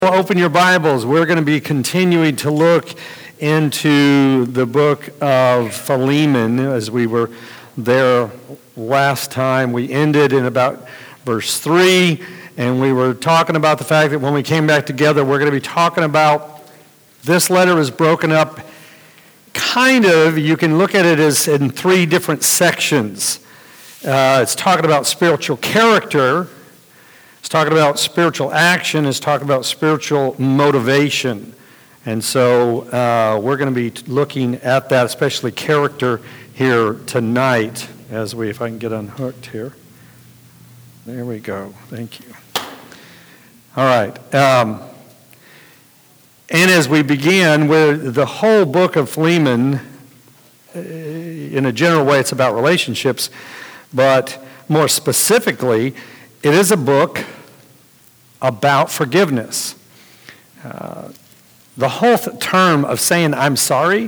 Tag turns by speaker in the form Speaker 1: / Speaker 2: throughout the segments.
Speaker 1: Open your Bibles. We're going to be continuing to look into the book of Philemon as we were there last time. We ended in about verse 3, and we were talking about the fact that when we came back together, we're going to be talking about this letter is broken up kind of, you can look at it as in three different sections. It's talking about spiritual character. It's talking about spiritual action. It's talking about spiritual motivation. And so we're going to be looking at that, especially character here tonight, as if I can get unhooked here. There we go. Thank you. All right. And as we begin, the whole book of Philemon, in a general way, it's about relationships, but more specifically, it is a book about forgiveness. The whole term of saying, I'm sorry,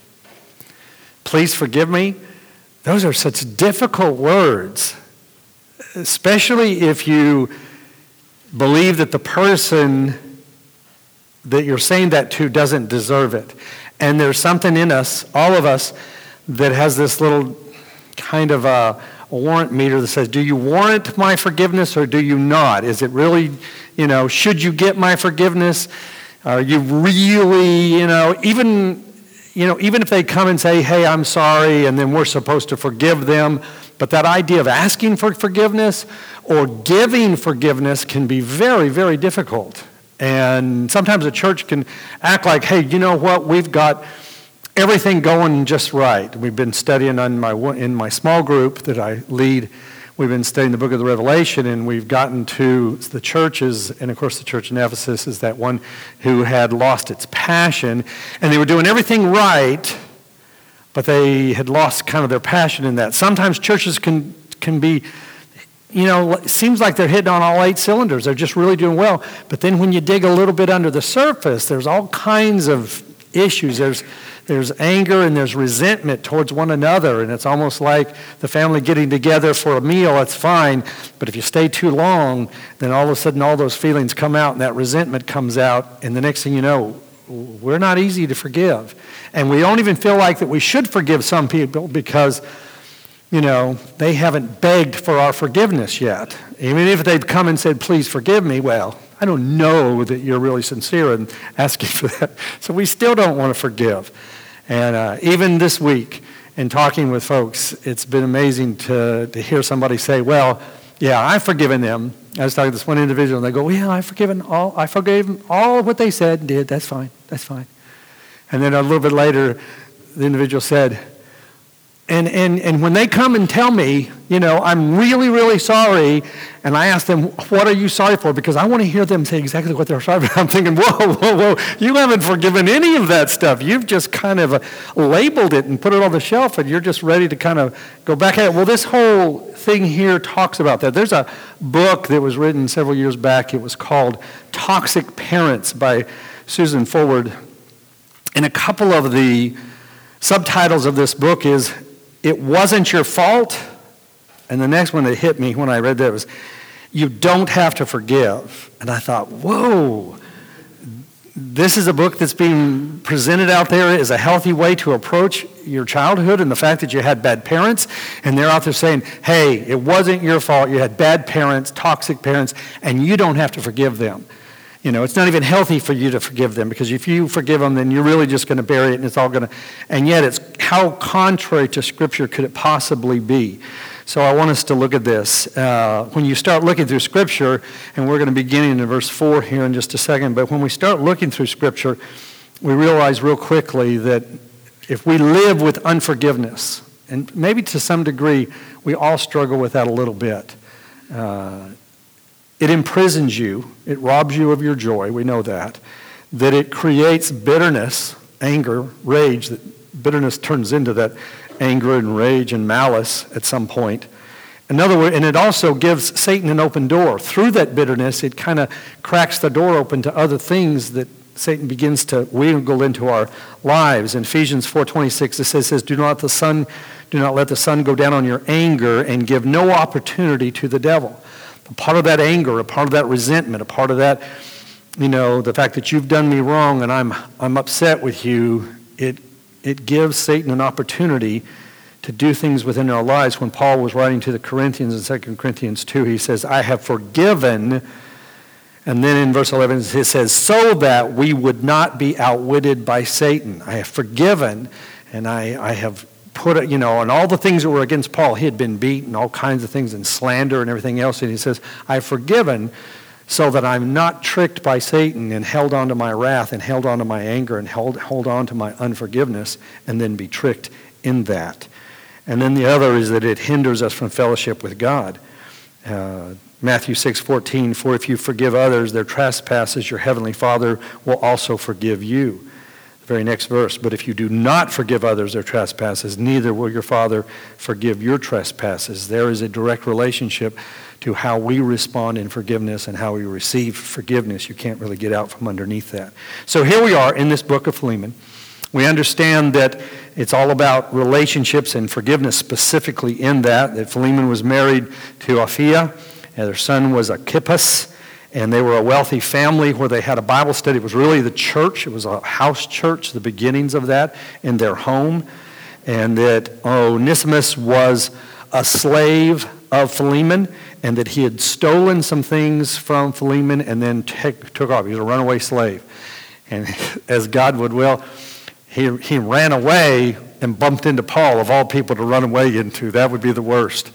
Speaker 1: please forgive me, those are such difficult words, especially if you believe that the person that you're saying that to doesn't deserve it. And there's something in us, all of us, that has this little kind of a warrant meter that says, do you warrant my forgiveness or do you not? Is it really, should you get my forgiveness? Are you really, even if they come and say, hey, I'm sorry, and then we're supposed to forgive them, but that idea of asking for forgiveness or giving forgiveness can be very, very difficult. And sometimes a church can act like, hey, you know what, we've got everything going just right. We've been studying in my small group that I lead. We've been studying the book of the Revelation, and we've gotten to the churches, and of course the church in Ephesus is that one who had lost its passion, and they were doing everything right, but they had lost kind of their passion in that. Sometimes churches can be, it seems like they're hitting on all 8 cylinders. They're just really doing well. But then when you dig a little bit under the surface, there's all kinds of issues. There's anger and there's resentment towards one another, and it's almost like the family getting together for a meal. It's fine, but if you stay too long, then all of a sudden all those feelings come out and that resentment comes out, and the next thing you know, we're not easy to forgive. And we don't even feel like that we should forgive some people because, they haven't begged for our forgiveness yet. Even if they'd come and said, please forgive me, well, I don't know that you're really sincere in asking for that. So we still don't want to forgive. And even this week, in talking with folks, it's been amazing to hear somebody say, well, yeah, I've forgiven them. I was talking to this one individual, and they go, well, yeah, I forgave them all what they said and did. That's fine. And then a little bit later, the individual said, and when they come and tell me, I'm really, really sorry, and I ask them, what are you sorry for? Because I want to hear them say exactly what they're sorry for. I'm thinking, whoa, you haven't forgiven any of that stuff. You've just kind of labeled it and put it on the shelf, and you're just ready to kind of go back at it. Well, this whole thing here talks about that. There's a book that was written several years back. It was called Toxic Parents by Susan Forward. And a couple of the subtitles of this book is, It Wasn't Your Fault. And the next one that hit me when I read that was, You Don't Have to Forgive. And I thought, whoa, this is a book that's being presented out there as a healthy way to approach your childhood and the fact that you had bad parents. And they're out there saying, hey, it wasn't your fault. You had bad parents, toxic parents, and you don't have to forgive them. It's not even healthy for you to forgive them, because if you forgive them, then you're really just going to bury it, and it's all going to, and yet it's how contrary to Scripture could it possibly be? So I want us to look at this. When you start looking through Scripture, and we're going to be beginning in verse 4 here in just a second, but when we start looking through Scripture, we realize real quickly that if we live with unforgiveness, and maybe to some degree we all struggle with that a little bit, it imprisons you. It robs you of your joy. We know that. That it creates bitterness, anger, rage. That bitterness turns into that anger and rage and malice at some point. In other words, and it also gives Satan an open door. Through that bitterness, it kind of cracks the door open to other things that Satan begins to wiggle into our lives. In Ephesians 4:26, it says, do not let the sun go down on your anger, and give no opportunity to the devil. A part of that anger, a part of that resentment, a part of that the fact that you've done me wrong and I'm upset with you, it gives Satan an opportunity to do things within our lives. When Paul was writing to the Corinthians in 2 Corinthians 2, he says, I have forgiven. And then in verse 11, it says, so that we would not be outwitted by Satan. I have forgiven, and I have put it, and all the things that were against Paul, he had been beaten, all kinds of things, and slander and everything else. And he says, I have forgiven so that I'm not tricked by Satan and held on to my wrath and held on to my anger and hold on to my unforgiveness and then be tricked in that. And then the other is that it hinders us from fellowship with God. Matthew 6:14, for if you forgive others their trespasses, your heavenly Father will also forgive you. The very next verse, but if you do not forgive others their trespasses, neither will your Father forgive your trespasses. There is a direct relationship to how we respond in forgiveness and how we receive forgiveness. You can't really get out from underneath that. So here we are in this book of Philemon. We understand that it's all about relationships and forgiveness specifically in that Philemon was married to Apphia, and their son was Archippus, and they were a wealthy family where they had a Bible study. It was really the church. It was a house church, the beginnings of that in their home. And that Onesimus was a slave of Philemon, and that he had stolen some things from Philemon and then took off. He was a runaway slave. And as God would will, he ran away and bumped into Paul, of all people to run away into. That would be the worst.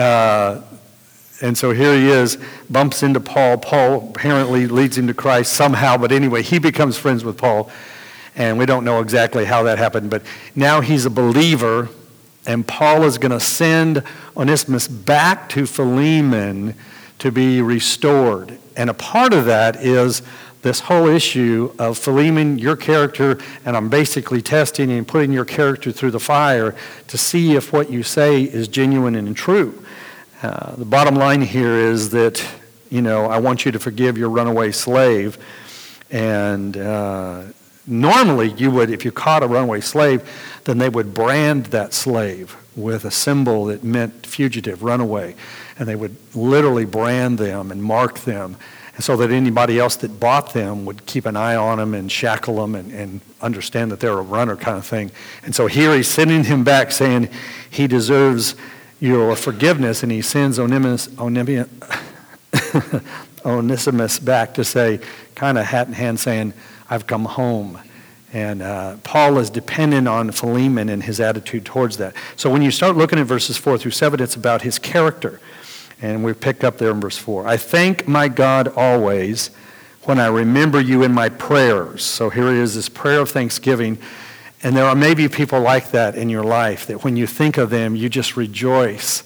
Speaker 1: And so here he is, bumps into Paul. Paul apparently leads him to Christ somehow, but anyway, he becomes friends with Paul. And we don't know exactly how that happened, but now he's a believer, and Paul is going to send Onesimus back to Philemon to be restored. And a part of that is this whole issue of Philemon, your character, and I'm basically testing and putting your character through the fire to see if what you say is genuine and true. The bottom line here is that, I want you to forgive your runaway slave. And normally you would, if you caught a runaway slave, then they would brand that slave with a symbol that meant fugitive, runaway. And they would literally brand them and mark them, and so that anybody else that bought them would keep an eye on them and shackle them and understand that they're a runner kind of thing. And so here he's sending him back saying he deserves your forgiveness, and he sends Onesimus back to say, kind of hat in hand, saying, I've come home. And Paul is dependent on Philemon and his attitude towards that. So when you start looking at verses 4 through 7, it's about his character. And we pick up there in verse 4. I thank my God always when I remember you in my prayers. So here it is, this prayer of thanksgiving. And there are maybe people like that in your life, that when you think of them, you just rejoice.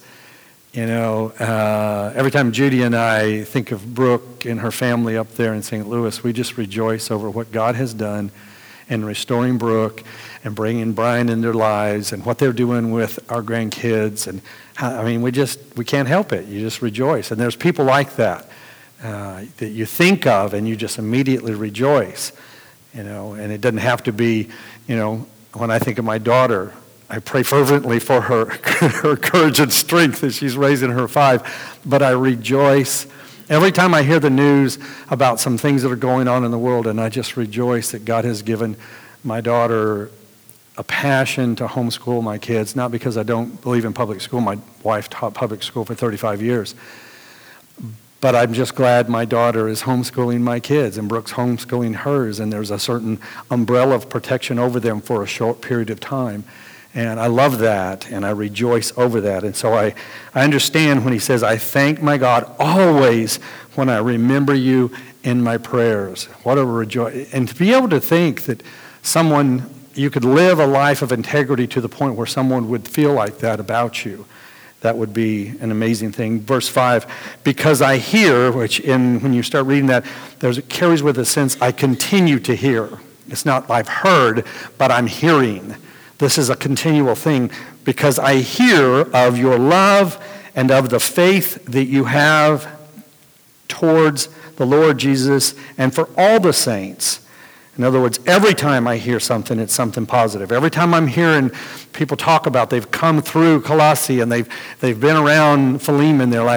Speaker 1: Every time Judy and I think of Brooke and her family up there in St. Louis, we just rejoice over what God has done in restoring Brooke and bringing Brian in their lives and what they're doing with our grandkids. And we can't help it. You just rejoice. And there's people like that that you think of and you just immediately rejoice. And it doesn't have to be, when I think of my daughter, I pray fervently for her courage and strength as she's raising her 5. But I rejoice every time I hear the news about some things that are going on in the world, and I just rejoice that God has given my daughter a passion to homeschool my kids, not because I don't believe in public school. My wife taught public school for 35 years. But I'm just glad my daughter is homeschooling my kids and Brooke's homeschooling hers, and there's a certain umbrella of protection over them for a short period of time. And I love that, and I rejoice over that. And so I understand when he says, I thank my God always when I remember you in my prayers. What a rejoice. And to be able to think that you could live a life of integrity to the point where someone would feel like that about you, that would be an amazing thing. Verse 5, because I hear, when you start reading that, it carries with a sense, I continue to hear. It's not I've heard, but I'm hearing. This is a continual thing, because I hear of your love and of the faith that you have towards the Lord Jesus and for all the saints. In other words, every time I hear something, it's something positive. Every time I'm hearing people talk about they've come through Colossae and they've been around Philemon, they're like,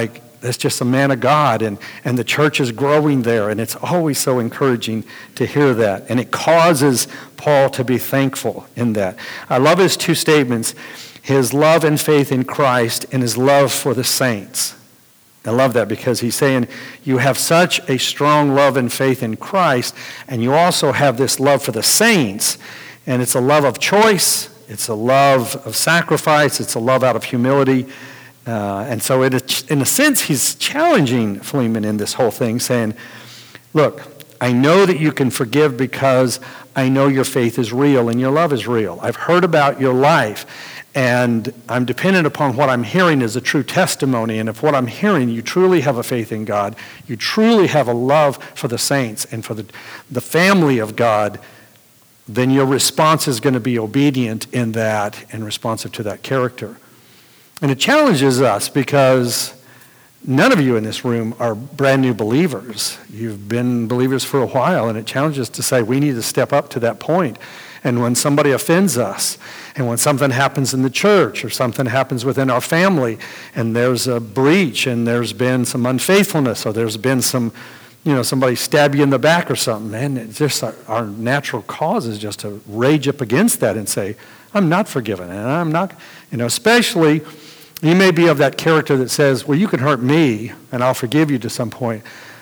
Speaker 1: that's just a man of God, and the church is growing there, and it's always so encouraging to hear that. And it causes Paul to be thankful in that. I love his two statements, his love and faith in Christ and his love for the saints. I love that because he's saying you have such a strong love and faith in Christ, and you also have this love for the saints, and it's a love of choice, it's a love of sacrifice, it's a love out of humility. And so in a sense, he's challenging Philemon in this whole thing, saying, look, I know that you can forgive because I know your faith is real and your love is real. I've heard about your life, and I'm dependent upon what I'm hearing as a true testimony. And if what I'm hearing, you truly have a faith in God, you truly have a love for the saints and for the family of God, then your response is going to be obedient in that and responsive to that character. And it challenges us because none of you in this room are brand new believers. You've been believers for a while, and it challenges us to say we need to step up to that point. And when somebody offends us, and when something happens in the church, or something happens within our family, and there's a breach, and there's been some unfaithfulness, or there's been some, somebody stab you in the back or something, man, it's just our natural cause is just to rage up against that and say, I'm not forgiven, and I'm not, especially you may be of that character that says, well, you can hurt me, and I'll forgive you to some point,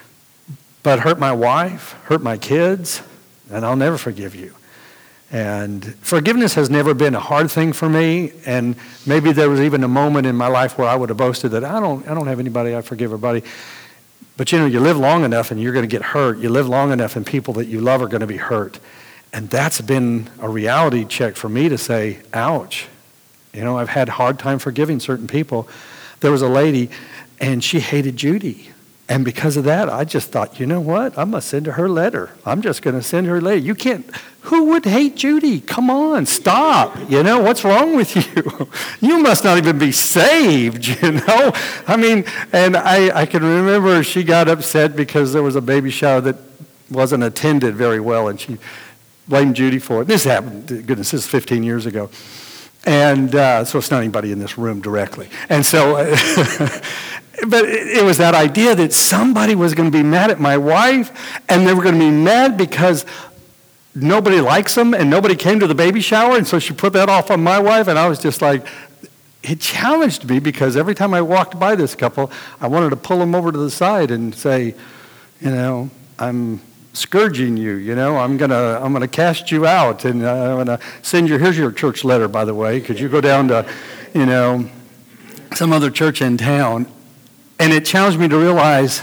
Speaker 1: but hurt my wife, hurt my kids, and I'll never forgive you. And forgiveness has never been a hard thing for me, and maybe there was even a moment in my life where I would have boasted that I don't have anybody I forgive everybody. But you live long enough and you're going to get hurt. You live long enough and people that you love are going to be hurt. And that's been a reality check for me to say, ouch. I've had a hard time forgiving certain people. There was a lady, and she hated Judy. And because of that, I just thought, you know what? I'm going to send her a letter. I'm just going to send her a letter. You can't, who would hate Judy? Come on, stop. What's wrong with you? You must not even be saved, I mean, and I can remember she got upset because there was a baby shower that wasn't attended very well, and she blamed Judy for it. This happened, goodness, this is 15 years ago. And so it's not anybody in this room directly. And so, but it was that idea that somebody was going to be mad at my wife, and they were going to be mad because nobody likes them, and nobody came to the baby shower, and so she put that off on my wife, and I was just like, it challenged me because every time I walked by this couple, I wanted to pull them over to the side and say, I'm scourging you, I'm gonna cast you out, and I'm gonna send you, here's your church letter, by the way, could you go down to, some other church in town. And it challenged me to realize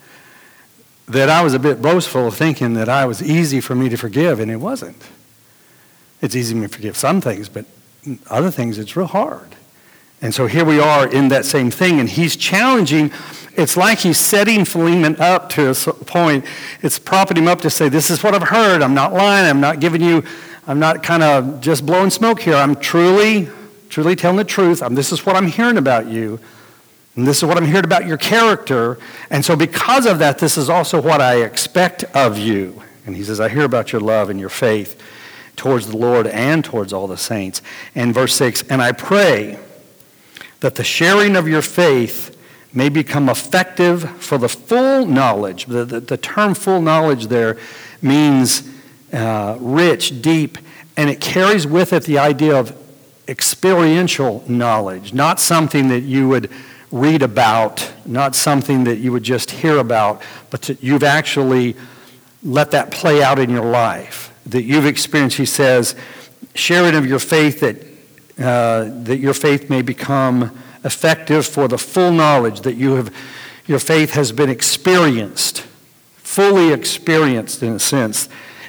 Speaker 1: that I was a bit boastful of thinking that I was easy for me to forgive, and it wasn't. It's easy for me to forgive some things, but other things it's real hard. And so here we are in that same thing, and he's challenging. It's like he's setting Philemon up to a point. It's propping him up to say, this is what I've heard. I'm not lying. I'm not kind of just blowing smoke here. I'm truly telling the truth. This is what I'm hearing about you. And this is what I'm hearing about your character. And so because of that, this is also what I expect of you. And he says, I hear about your love and your faith towards the Lord and towards all the saints. And verse 6, and I pray that the sharing of your faith may become effective for the full knowledge. The term full knowledge there means rich, deep, and it carries with it the idea of experiential knowledge, not something that you would read about, not something that you would just hear about, but that you've actually let that play out in your life, that you've experienced. He says, sharing of your faith that your faith may become effective for the full knowledge that your faith has been experienced, fully experienced in a sense,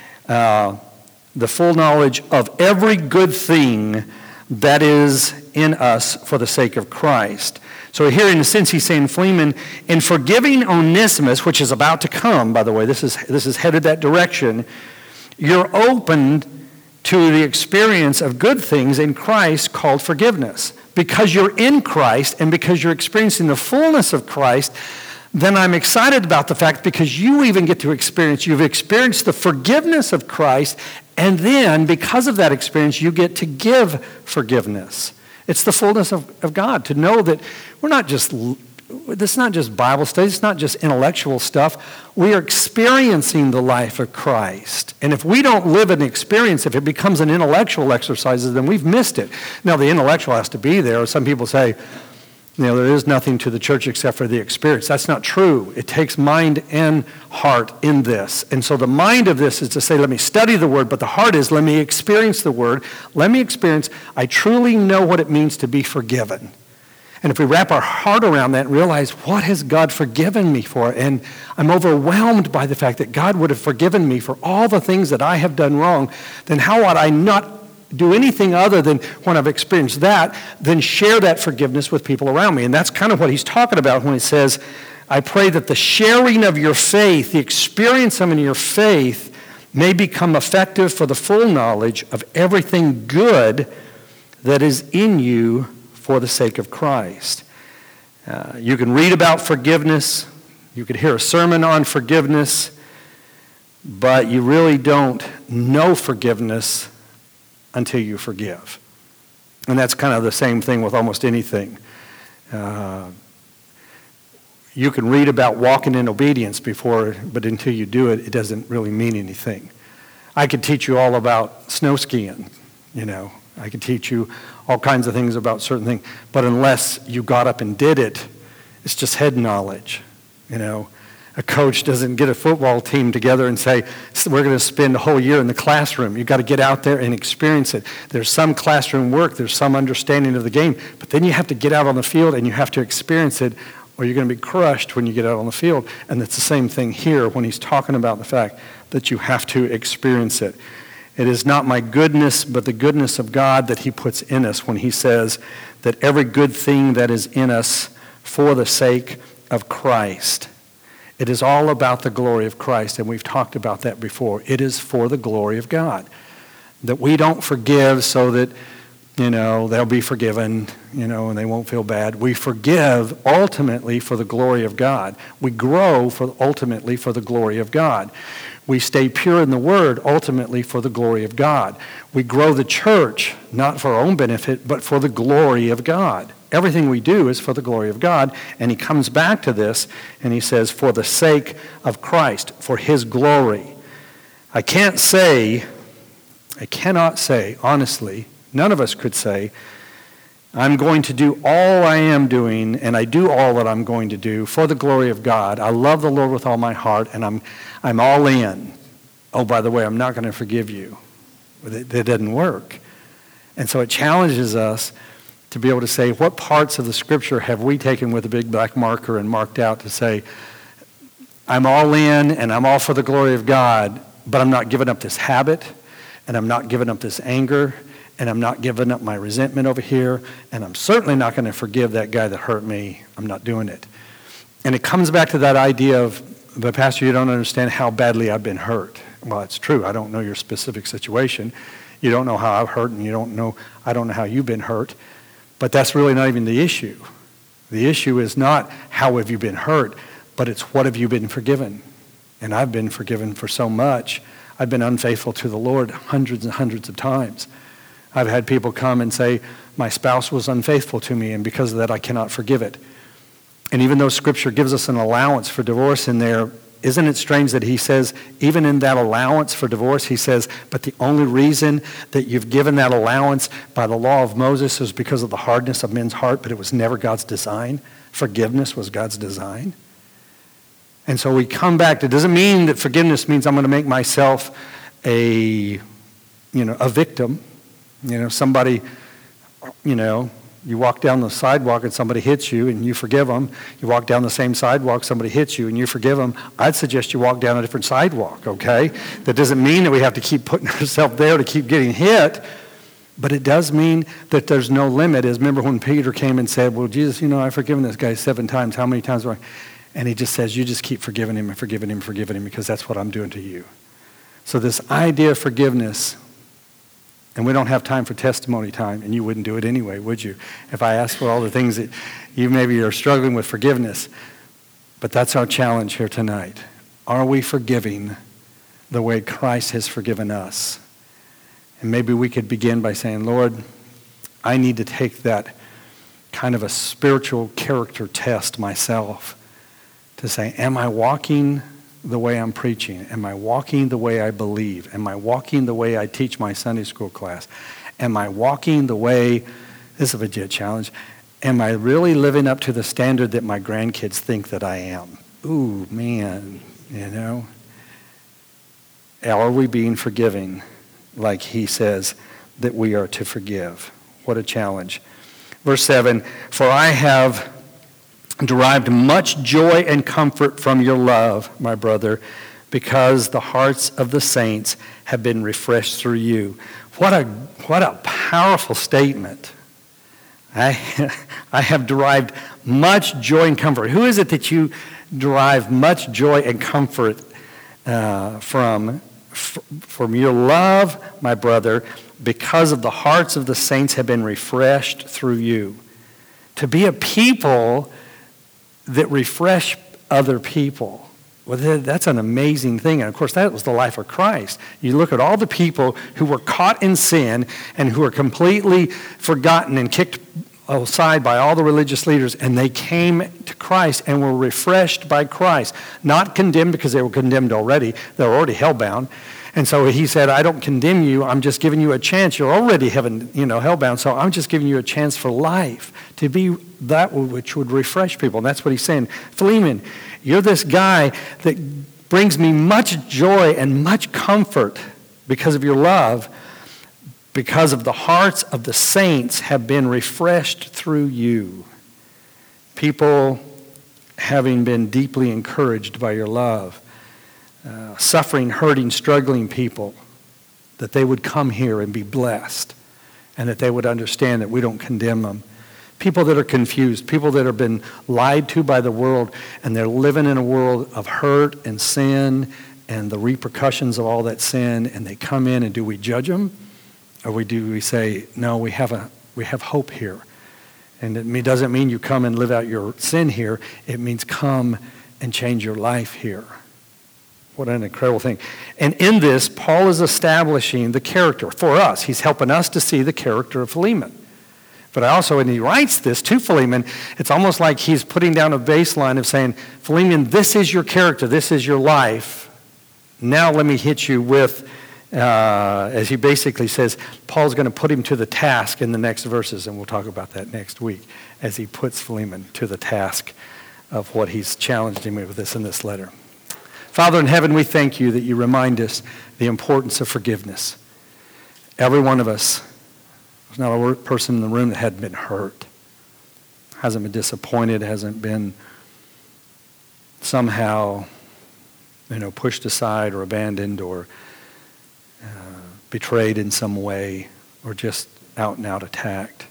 Speaker 1: the full knowledge of every good thing that is in us for the sake of Christ. So here in a sense he's saying, Philemon, in forgiving Onesimus, which is about to come, by the way, this is headed that direction, you're open to the experience of good things in Christ called forgiveness. Because you're in Christ and because you're experiencing the fullness of Christ, then I'm excited about the fact because you even get to you've experienced the forgiveness of Christ, and then because of that experience, you get to give forgiveness. It's the fullness of God to know that we're not just this is not just Bible study. It's not just intellectual stuff. We are experiencing the life of Christ. And if we don't live an experience, if it becomes an intellectual exercise, then we've missed it. Now, the intellectual has to be there. Some people say, there is nothing to the church except for the experience. That's not true. It takes mind and heart in this. And so the mind of this is to say, let me study the Word, but the heart is, let me experience the Word. Let me experience, I truly know what it means to be forgiven. And if we wrap our heart around that and realize, what has God forgiven me for? And I'm overwhelmed by the fact that God would have forgiven me for all the things that I have done wrong, then how ought I not do anything other than, when I've experienced that, then share that forgiveness with people around me? And that's kind of what he's talking about when he says, I pray that the sharing of your faith, the experience of your faith, may become effective for the full knowledge of everything good that is in you for the sake of Christ. You can read about forgiveness. You could hear a sermon on forgiveness, but you really don't know forgiveness until you forgive. And that's kind of the same thing with almost anything. You can read about walking in obedience before, but until you do it, it doesn't really mean anything. I could teach you all about snow skiing, I could teach you all kinds of things about certain things, but unless you got up and did it, it's just head knowledge, A coach doesn't get a football team together and say, we're going to spend a whole year in the classroom. You've got to get out there and experience it. There's some classroom work, there's some understanding of the game, but then you have to get out on the field and you have to experience it, or you're going to be crushed when you get out on the field. And it's the same thing here when he's talking about the fact that you have to experience it. It is not my goodness, but the goodness of God that he puts in us when he says that every good thing that is in us for the sake of Christ. It is all about the glory of Christ, and we've talked about that before. It is for the glory of God. That we don't forgive so that, they'll be forgiven, and they won't feel bad. We forgive ultimately for the glory of God. We grow ultimately for the glory of God. We stay pure in the Word ultimately for the glory of God. We grow the church not for our own benefit, but for the glory of God. Everything we do is for the glory of God, and he comes back to this, and he says, for the sake of Christ, for his glory. I cannot say, honestly, none of us could say, I'm going to do all I am doing, and I do all that I'm going to do for the glory of God. I love the Lord with all my heart, and I'm all in. Oh, by the way, I'm not going to forgive you. That doesn't work. And so it challenges us to be able to say, what parts of the Scripture have we taken with a big black marker and marked out to say, I'm all in and I'm all for the glory of God, but I'm not giving up this habit, and I'm not giving up this anger, and I'm not giving up my resentment over here, and I'm certainly not going to forgive that guy that hurt me. I'm not doing it. And it comes back to that idea of, but Pastor, you don't understand how badly I've been hurt. Well, it's true. I don't know your specific situation. You don't know how I've hurt, and I don't know how you've been hurt. But that's really not even the issue. The issue is not how have you been hurt, but it's what have you been forgiven. And I've been forgiven for so much. I've been unfaithful to the Lord hundreds and hundreds of times. I've had people come and say, my spouse was unfaithful to me, and because of that I cannot forgive it. And even though Scripture gives us an allowance for divorce in there, isn't it strange that he says, even in that allowance for divorce, he says, but the only reason that you've given that allowance by the law of Moses is because of the hardness of men's heart, but it was never God's design. Forgiveness was God's design. And so we come back. It doesn't mean that forgiveness means I'm going to make myself a victim. Somebody, you walk down the sidewalk and somebody hits you and you forgive them. You walk down the same sidewalk, somebody hits you and you forgive them. I'd suggest you walk down a different sidewalk, okay? That doesn't mean that we have to keep putting ourselves there to keep getting hit, but it does mean that there's no limit. Remember when Peter came and said, well, Jesus, I've forgiven this guy 7 times. How many times? And he just says, you just keep forgiving him and forgiving him and forgiving him because that's what I'm doing to you. So this idea of forgiveness, and we don't have time for testimony time, and you wouldn't do it anyway, would you? If I asked for all the things that you maybe are struggling with forgiveness. But that's our challenge here tonight. Are we forgiving the way Christ has forgiven us? And maybe we could begin by saying, Lord, I need to take that kind of a spiritual character test myself to say, am I walking the way I'm preaching? Am I walking the way I believe? Am I walking the way I teach my Sunday school class? Am I walking the way, this is a legit challenge, am I really living up to the standard that my grandkids think that I am? Ooh, man, you know. Are we being forgiving like he says that we are to forgive? What a challenge. Verse 7, for I have derived much joy and comfort from your love, my brother, because the hearts of the saints have been refreshed through you. What a powerful statement. I have derived much joy and comfort. Who is it that you derive much joy and comfort from your love, my brother, because of the hearts of the saints have been refreshed through you. To be a people that refresh other people. Well, that's an amazing thing. And of course, that was the life of Christ. You look at all the people who were caught in sin and who were completely forgotten and kicked aside by all the religious leaders, and they came to Christ and were refreshed by Christ. Not condemned because they were condemned already. They were already hellbound. And so he said, I don't condemn you. I'm just giving you a chance. You're already hellbound, so I'm just giving you a chance for life to be that which would refresh people. And that's what he's saying. Philemon, you're this guy that brings me much joy and much comfort because of your love, because of the hearts of the saints have been refreshed through you. People having been deeply encouraged by your love. Suffering, hurting, struggling people, that they would come here and be blessed, and that they would understand that we don't condemn them. People that are confused, people that have been lied to by the world, and they're living in a world of hurt and sin and the repercussions of all that sin, and they come in, and do we judge them? Or do we say, no, we have hope here. And it doesn't mean you come and live out your sin here. It means come and change your life here. What an incredible thing. And in this, Paul is establishing the character for us. He's helping us to see the character of Philemon. But also, when he writes this to Philemon, it's almost like he's putting down a baseline of saying, Philemon, this is your character, this is your life. Now let me hit you with, as he basically says, Paul's going to put him to the task in the next verses, and we'll talk about that next week, as he puts Philemon to the task of what he's challenged him with this in this letter. Father in heaven, we thank you that you remind us the importance of forgiveness. Every one of us, there's not a person in the room that hadn't been hurt, hasn't been disappointed, hasn't been somehow, pushed aside or abandoned or betrayed in some way or just out and out attacked.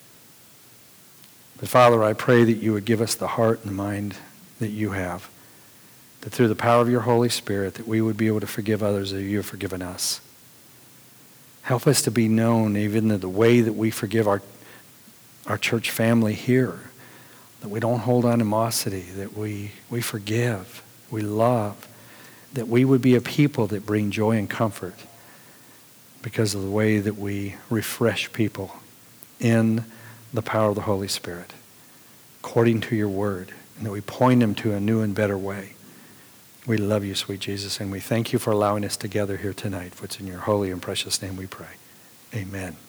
Speaker 1: But Father, I pray that you would give us the heart and mind that you have, that through the power of your Holy Spirit, that we would be able to forgive others as you have forgiven us. Help us to be known even in the way that we forgive our church family here, that we don't hold animosity, that we forgive, we love, that we would be a people that bring joy and comfort because of the way that we refresh people in the power of the Holy Spirit, according to your word, and that we point them to a new and better way. We love you, sweet Jesus, and we thank you for allowing us to gather here tonight. For it's in your holy and precious name we pray. Amen.